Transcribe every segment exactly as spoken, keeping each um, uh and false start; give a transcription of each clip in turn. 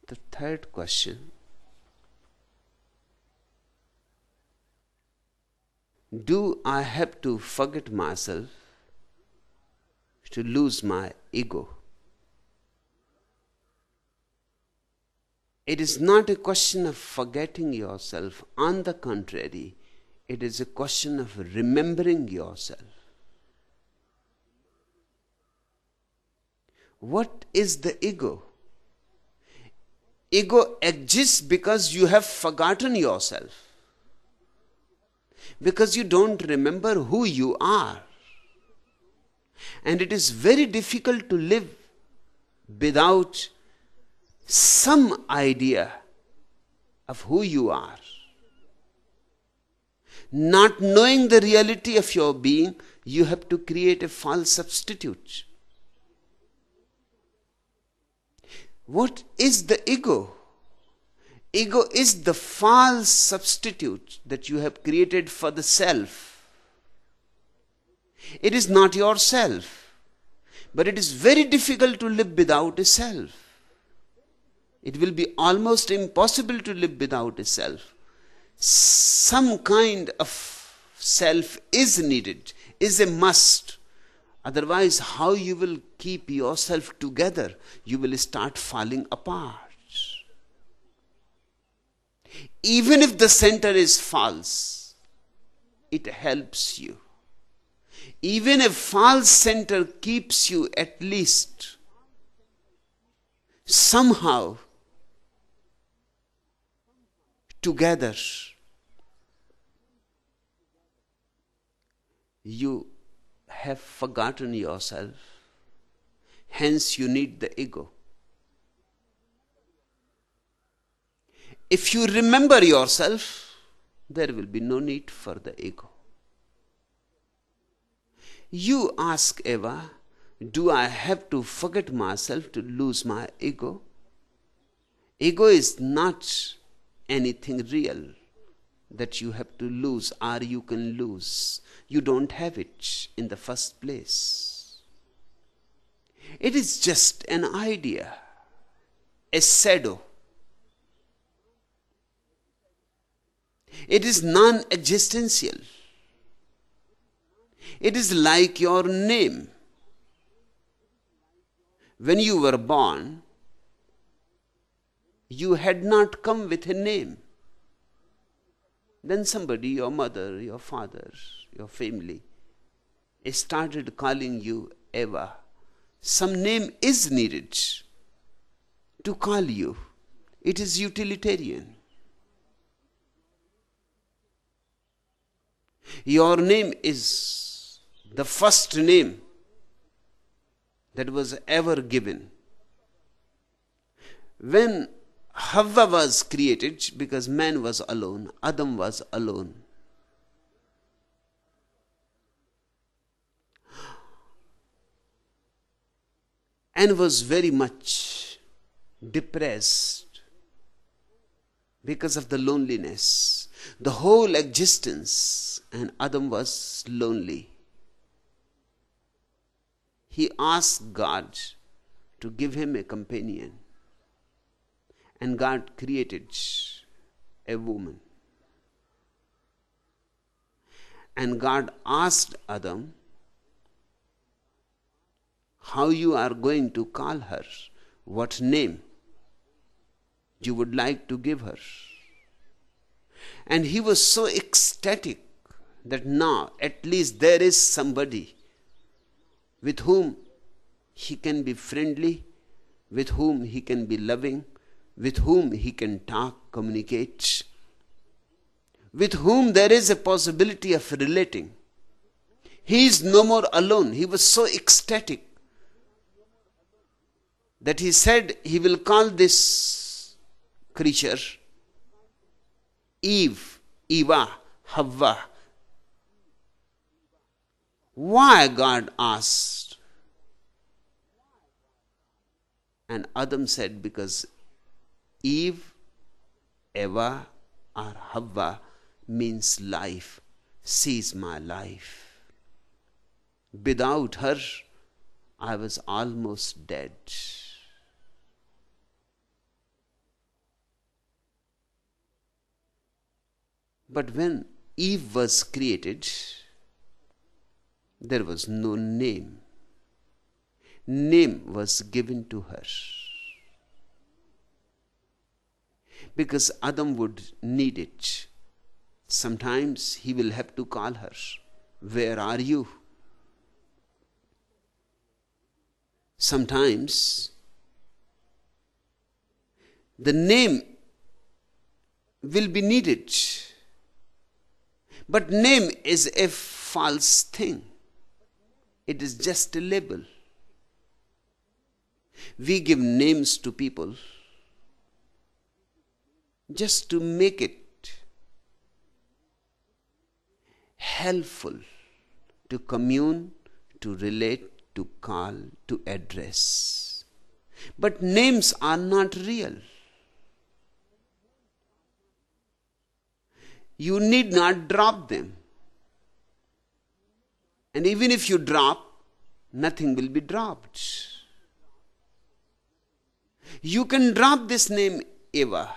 The third question: do I have to forget myself to lose my ego? It is not a question of forgetting yourself. On the contrary, it is a question of remembering yourself. What is the ego? Ego exists because you have forgotten yourself, because you don't remember who you are. And it is very difficult to live without some idea of who you are. Not knowing the reality of your being, you have to create a false substitute. What is the ego? Ego is the false substitute that you have created for the self. It is not yourself, but it is very difficult to live without a self. It will be almost impossible to live without a self. Some kind of self is needed, is a must. Otherwise, how you will keep yourself together? You will start falling apart. Even if the center is false, it helps you. Even a false center keeps you at least somehow together. You have forgotten yourself, hence you need the ego. If you remember yourself, there will be no need for the ego. You ask Eva, do I have to forget myself to lose my ego? Ego is not anything real that you have to lose or you can lose. You don't have it in the first place. It is just an idea, a shadow. It is non-existential. It is like your name. When you were born, you had not come with a name. Then somebody, your mother, your father, your family, started calling you Eva. Some name is needed to call you. It is utilitarian. Your name is the first name that was ever given. When Havva was created, because man was alone, Adam was alone. And was very much depressed because of the loneliness. The whole existence, and Adam was lonely. He asked God to give him a companion. And God created a woman. And God asked Adam how you are going to call her, what name you would like to give her. And he was so ecstatic that now at least there is somebody with whom he can be friendly, with whom he can be loving, with whom he can talk, communicate, with whom there is a possibility of relating. He is no more alone. He was so ecstatic that he said he will call this creature Eve, Eva, Havva. Why? God asked. And Adam said, because Eve, Eva, or Havva means life. She is my life. Without her, I was almost dead. But when Eve was created, there was no name. Name was given to her. Because Adam would need it. Sometimes he will have to call her, "Where are you?" Sometimes the name will be needed. But name is a false thing. It is just a label. We give names to people just to make it helpful to commune, to relate, to call, to address. But names are not real. You need not drop them. And even if you drop, nothing will be dropped. You can drop this name Eva.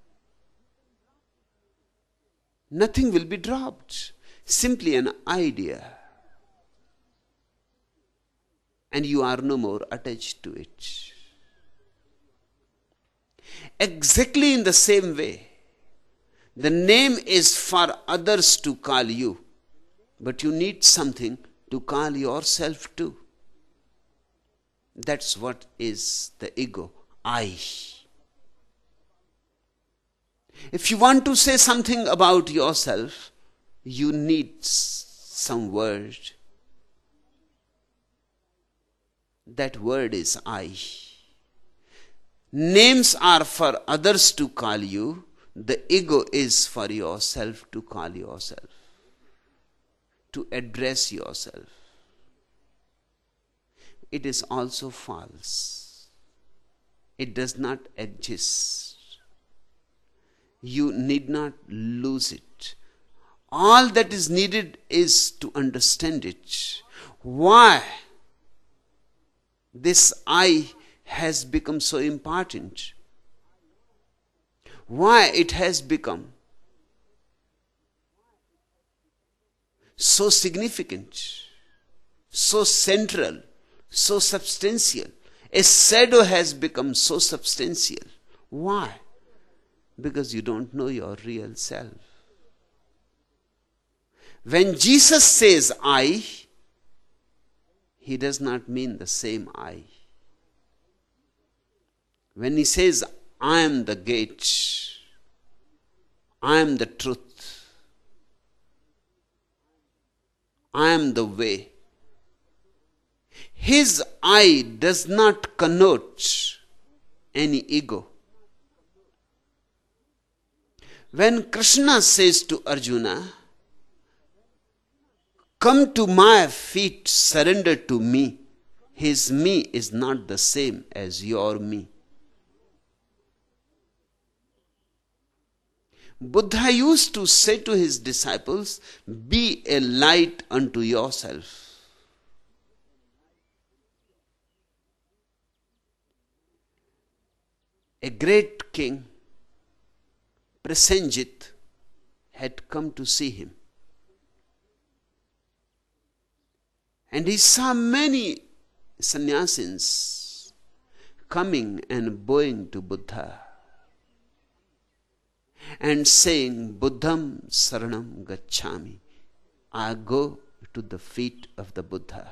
Nothing will be dropped. Simply an idea. And you are no more attached to it. Exactly in the same way, the name is for others to call you, but you need something to call yourself to. That's what is the ego, I. If you want to say something about yourself, you need some word. That word is I. Names are for others to call you. The ego is for yourself to call yourself, to address yourself. It is also false. It does not exist. You need not lose it. All that is needed is to understand it. Why this I has become so important? Why it has become so significant, so central, so substantial? A shadow has become so substantial. Why? Because you don't know your real self. When Jesus says I, he does not mean the same I. When he says, I am the gate, I am the truth, I am the way, his I does not connote any ego. When Krishna says to Arjuna, come to my feet, surrender to me, his me is not the same as your me. Buddha used to say to his disciples, be a light unto yourself. A great king, Prasenjit, had come to see him. And he saw many sannyasins coming and bowing to Buddha and saying, Buddham Saranam Gacchami. I go to the feet of the Buddha.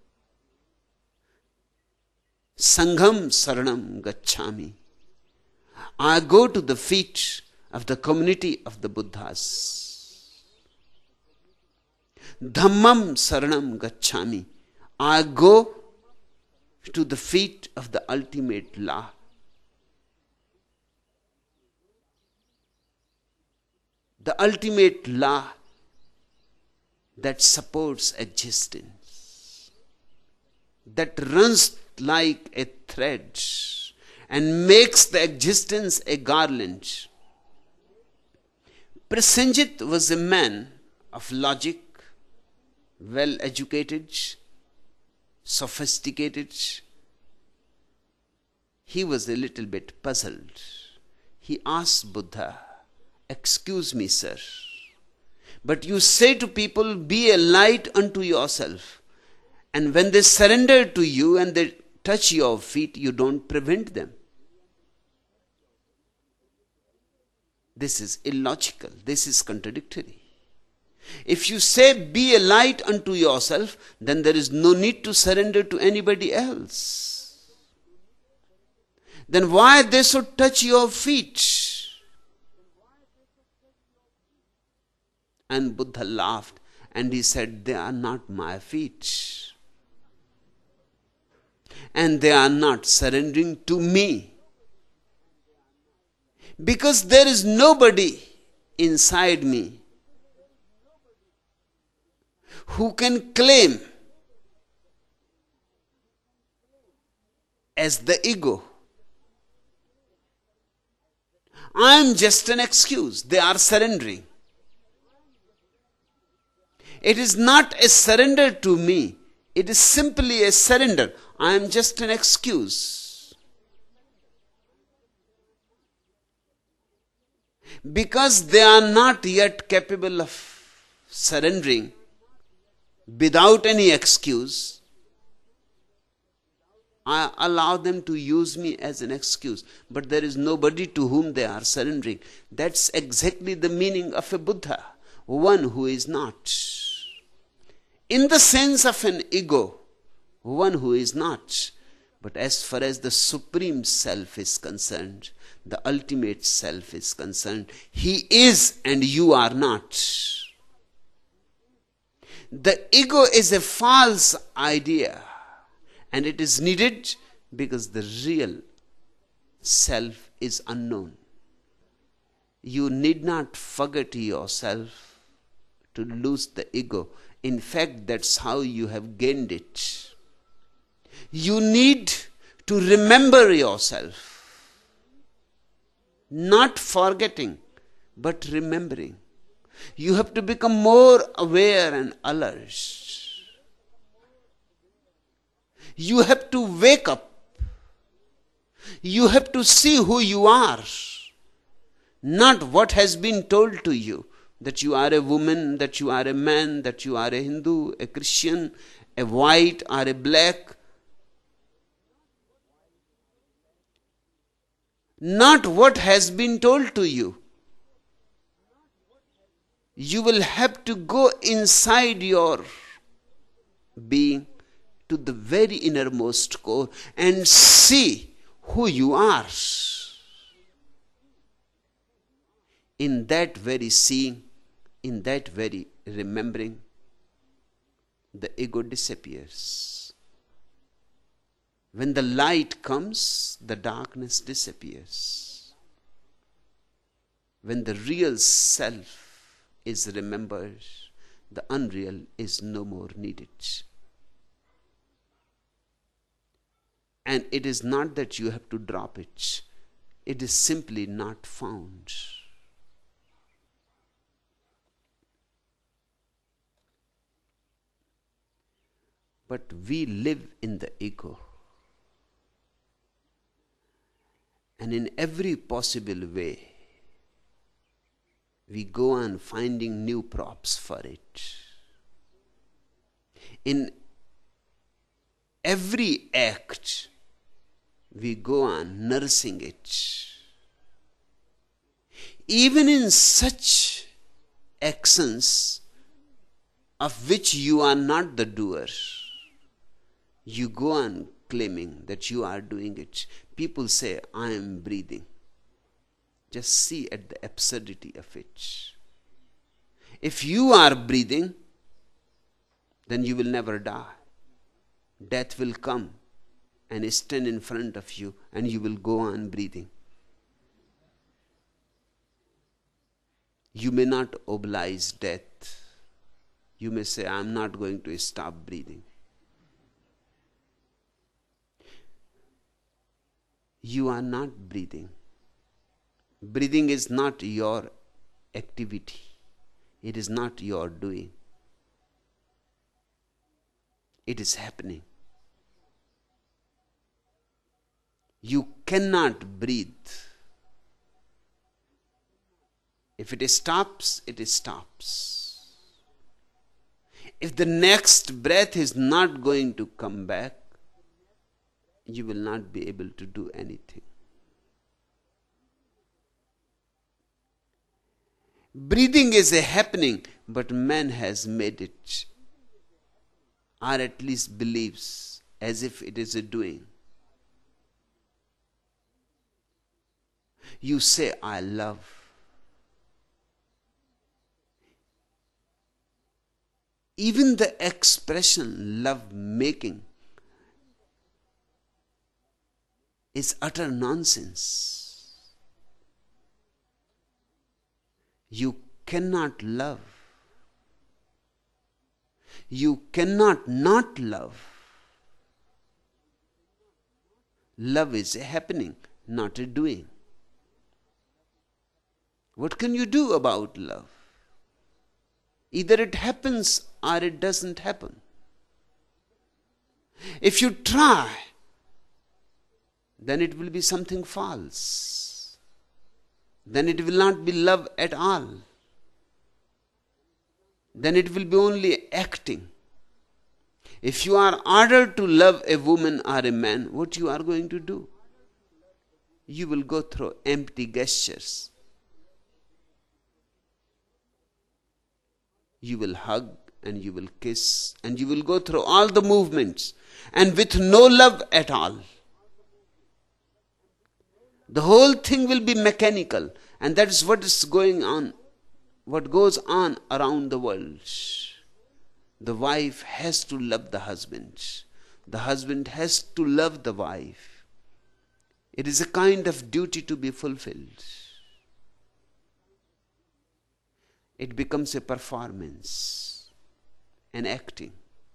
Sangham Saranam Gacchami. I go to the feet of the community of the Buddhas. Dhammam Saranam Gacchami. I go to the feet of the ultimate law. The ultimate law that supports existence, that runs like a thread and makes the existence a garland. Prasenjit was a man of logic, well educated, sophisticated. He was a little bit puzzled. He asked Buddha, excuse me, sir, But you say to people, be a light unto yourself. And when they surrender to you and they touch your feet, you don't prevent them. This is illogical. This is contradictory. If you say, be a light unto yourself, then there is no need to surrender to anybody else. Then why they should touch your feet? And Buddha laughed and he said, they are not my feet. And they are not surrendering to me. Because there is nobody inside me who can claim as the ego. I am just an excuse. They are surrendering. It is not a surrender to me. It is simply a surrender. I am just an excuse. Because they are not yet capable of surrendering without any excuse, I allow them to use me as an excuse. But there is nobody to whom they are surrendering. That's exactly the meaning of a Buddha, one who is not. In the sense of an ego, one who is not. But as far as the Supreme Self is concerned, the ultimate Self is concerned, he is and you are not. The ego is a false idea, and it is needed because the real Self is unknown. You need not forget yourself to lose the ego. In fact, that's how you have gained it. You need to remember yourself. Not forgetting, but remembering. You have to become more aware and alert. You have to wake up. You have to see who you are. Not what has been told to you. That you are a woman, that you are a man, that you are a Hindu, a Christian, a white or a black. Not what has been told to you. You will have to go inside your being to the very innermost core and see who you are. In that very seeing, in that very remembering, the ego disappears. When the light comes, the darkness disappears. When the real Self is remembered, the unreal is no more needed. And it is not that you have to drop it. It is simply not found. But we live in the ego. And in every possible way, we go on finding new props for it. In every act, we go on nursing it. Even in such actions of which you are not the doer, you go on claiming that you are doing it. People say, I am breathing. Just see at the absurdity of it. If you are breathing, then you will never die. Death will come and stand in front of you, and you will go on breathing. You may not oblige death. You may say, I am not going to stop breathing. You are not breathing. Breathing is not your activity. It is not your doing. It is happening. You cannot breathe. If it stops, it stops. If the next breath is not going to come back, you will not be able to do anything. Breathing is a happening, but man has made it, or at least believes, as if it is a doing. You say, I love. Even the expression love making is utter nonsense. You cannot love. You cannot not love. Love is a happening, not a doing. What can you do about love? Either it happens or it doesn't happen. If you try, then it will be something false. Then it will not be love at all. Then it will be only acting. If you are ordered to love a woman or a man, what you are going to do? You will go through empty gestures. You will hug and you will kiss and you will go through all the movements and with no love at all. The whole thing will be mechanical, and that is what is going on, what goes on around the world. The wife has to love the husband. The husband has to love the wife. It is a kind of duty to be fulfilled. It becomes a performance, an acting.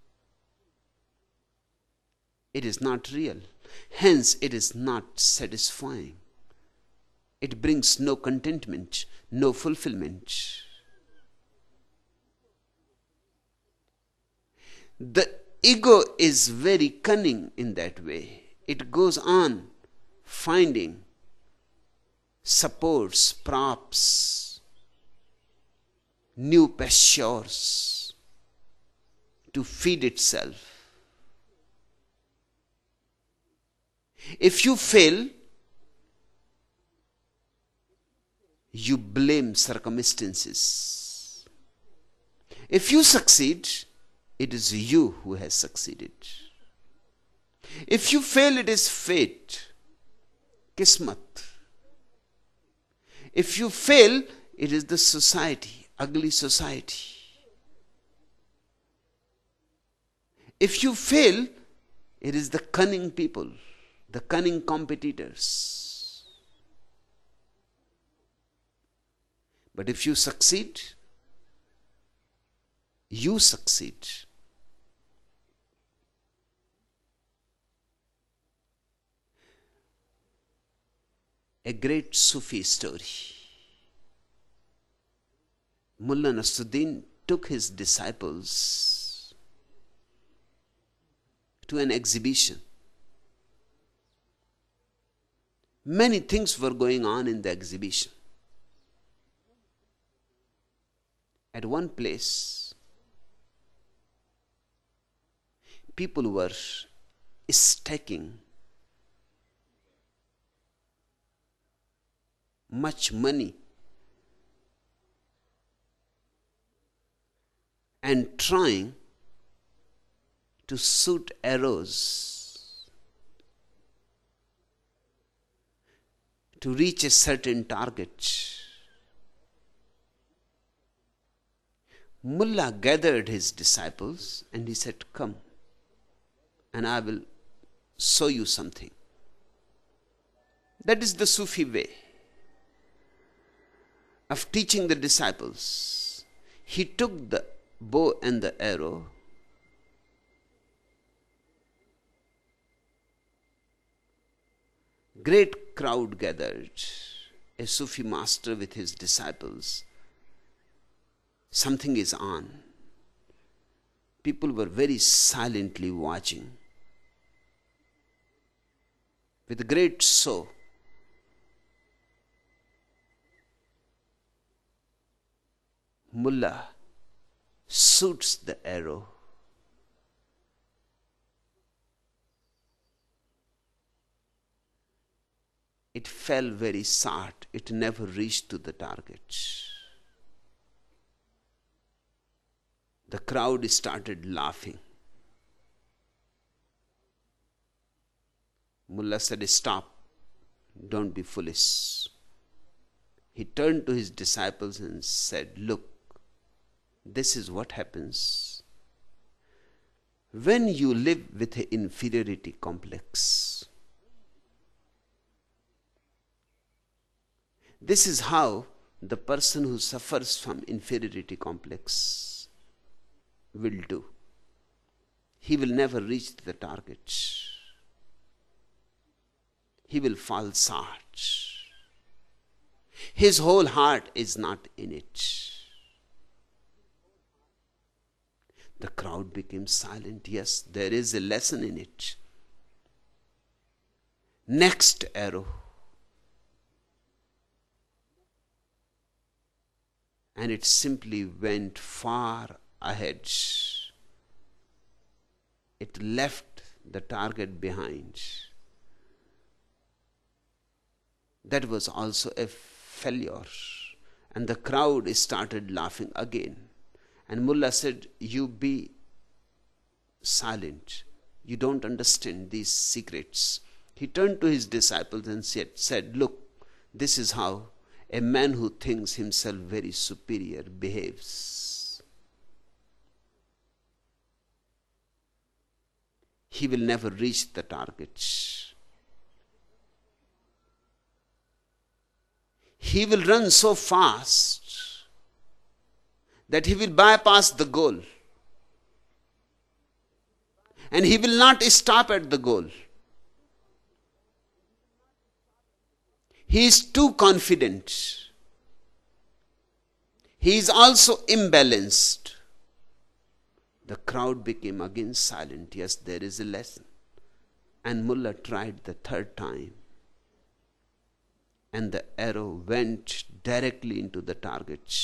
It is not real. Hence, it is not satisfying. It brings no contentment, no fulfillment. The ego is very cunning in that way. It goes on finding supports, props, new pastures to feed itself. If you fail, you blame circumstances. If you succeed, it is you who has succeeded. If you fail, it is fate, kismat. If you fail, it is the society, ugly society. If you fail, it is the cunning people, the cunning competitors. But if you succeed, you succeed. A great Sufi story. Mullah Nasruddin took his disciples to an exhibition. Many things were going on in the exhibition. At one place, people were stacking much money and trying to shoot arrows to reach a certain target. Mullah gathered his disciples and he said, "Come, and I will show you something." That is the Sufi way of teaching the disciples. He took the bow and the arrow, great crowd gathered, a Sufi master with his disciples. Something is on. People were very silently watching. With a great show, Mullah shoots the arrow. It fell very short. It never reached to the target. The crowd started laughing. Mullah said, "Stop. Don't be foolish." He turned to his disciples and said, "Look, this is what happens when you live with an inferiority complex. This is how the person who suffers from inferiority complex will do. He will never reach the target. He will fall short. His whole heart is not in it." The crowd became silent. Yes, there is a lesson in it. Next arrow. And it simply went far ahead. It left the target behind. That was also a failure. And the crowd started laughing again. And Mullah said, "You be silent. You don't understand these secrets." He turned to his disciples and said, said, "Look, this is how a man who thinks himself very superior behaves. He will never reach the target. He will run so fast that he will bypass the goal. And he will not stop at the goal. He is too confident. He is also imbalanced." The crowd became again silent. Yes, there is a lesson. And Mullah tried the third time. And the arrow went directly into the target.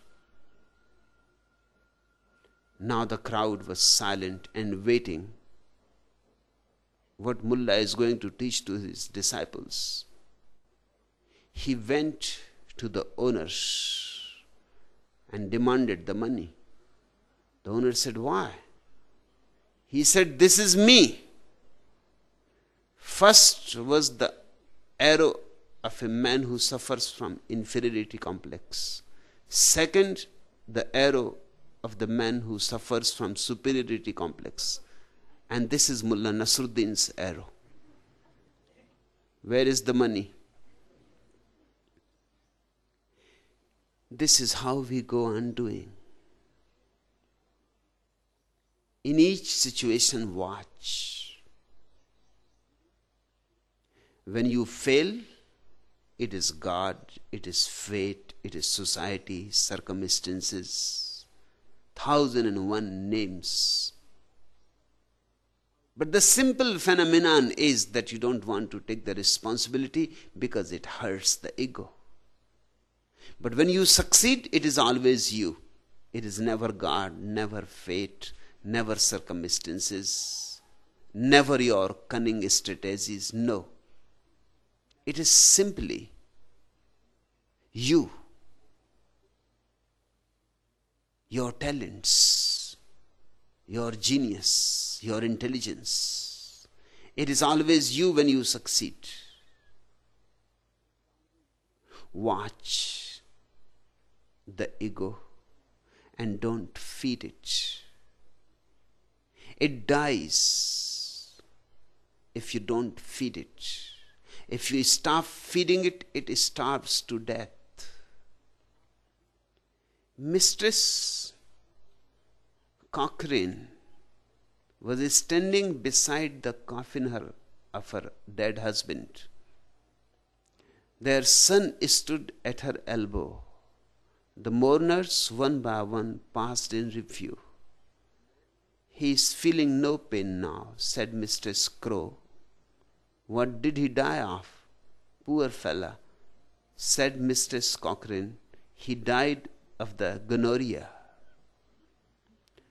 Now the crowd was silent and waiting what Mullah is going to teach to his disciples. He went to the owners and demanded the money. The owner said, "Why?" He said, "This is me." First was the arrow of a man who suffers from inferiority complex. Second, the arrow of the man who suffers from superiority complex. And this is Mullah Nasruddin's arrow. Where is the money? This is how we go on doing. In each situation, watch. When you fail, it is God, it is fate, it is society, circumstances, thousand and one names. But the simple phenomenon is that you don't want to take the responsibility because it hurts the ego. But when you succeed, it is always you. It is never God, never fate, never circumstances, never your cunning strategies. No. It is simply you, your talents, your genius, your intelligence. It is always you when you succeed. Watch the ego and don't feed it. It dies if you don't feed it. If you stop feeding it, it starves to death. Mistress Cochrane was standing beside the coffin of her dead husband. Their son stood at her elbow. The mourners, one by one, passed in review. "He is feeling no pain now," said Mistress Crow. "What did he die of?" "Poor fella," said Mistress Cochrane. "He died of the gonorrhea."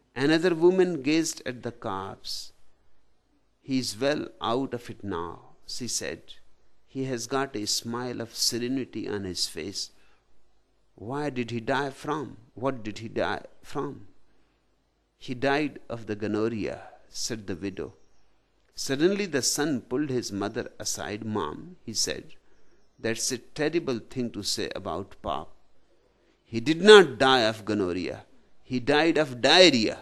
Another woman gazed at the calves. He is well out of it now, she said. He has got a smile of serenity on his face. Why did he die from? What did he die from? He died of the gonorrhea, said the widow. Suddenly the son pulled his mother aside. Mom, he said, that's a terrible thing to say about Pop. He did not die of gonorrhea. He died of diarrhea.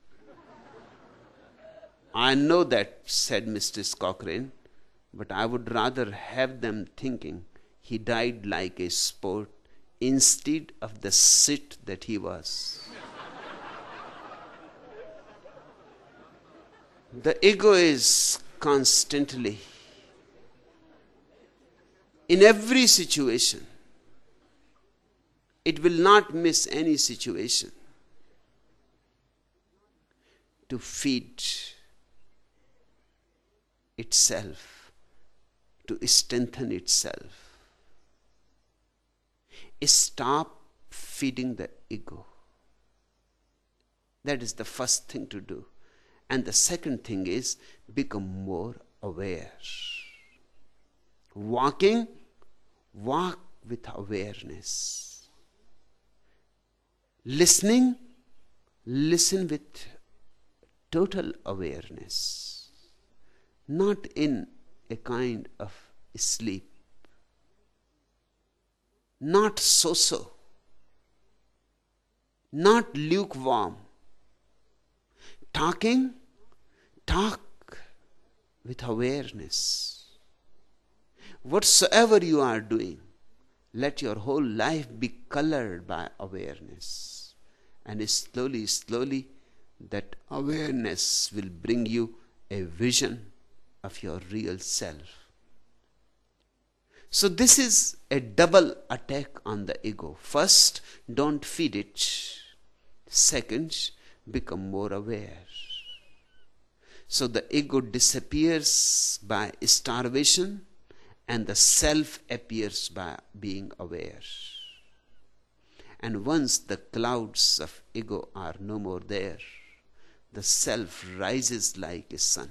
I know that, said Missus Cochrane, but I would rather have them thinking he died like a sport instead of the cit that he was. The ego is constantly, in every situation, it will not miss any situation to feed itself, to strengthen itself. Stop feeding the ego. That is the first thing to do. And the second thing is become more aware. Walking, walk with awareness. Listening, listen with total awareness. Not in a kind of sleep. Not so-so. Not lukewarm. Talking, talk with awareness. Whatsoever you are doing, let your whole life be colored by awareness. And slowly, slowly, that awareness will bring you a vision of your real self. So this is a double attack on the ego. First, don't feed it. Second, become more aware. So the ego disappears by starvation and the self appears by being aware. And once the clouds of ego are no more there, the self rises like a sun.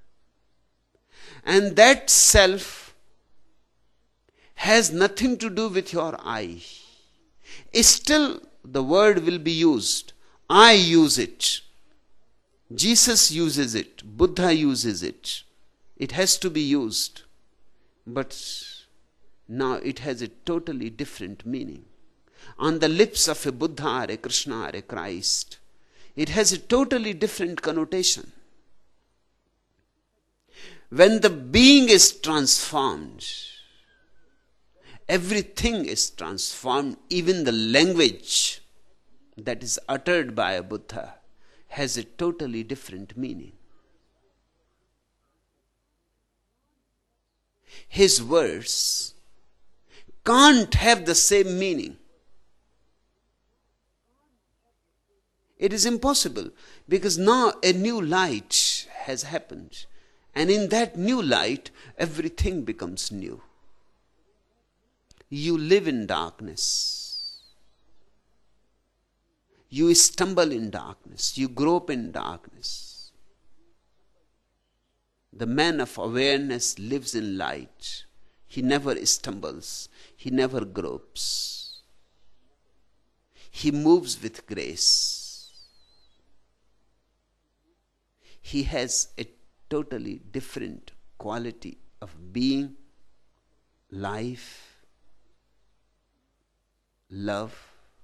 And that self has nothing to do with your I. Still the word will be used. I use it. Jesus uses it. Buddha uses it. It has to be used. But now it has a totally different meaning. On the lips of a Buddha or a Krishna or a Christ, it has a totally different connotation. When the being is transformed, everything is transformed. Even the language that is uttered by a Buddha has a totally different meaning. His words can't have the same meaning. It is impossible, because now a new light has happened, and in that new light everything becomes new. You live in darkness. You stumble in darkness. You grope in darkness. The man of awareness lives in light. He never stumbles. He never gropes. He moves with grace. He has a totally different quality of being, life, love.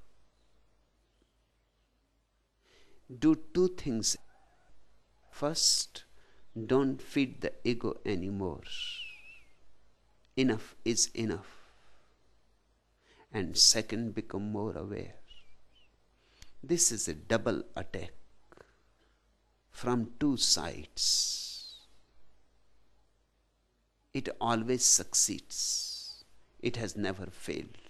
Do two things. First, don't feed the ego anymore. Enough is enough. And second, become more aware. This is a double attack from two sides. It always succeeds. It has never failed.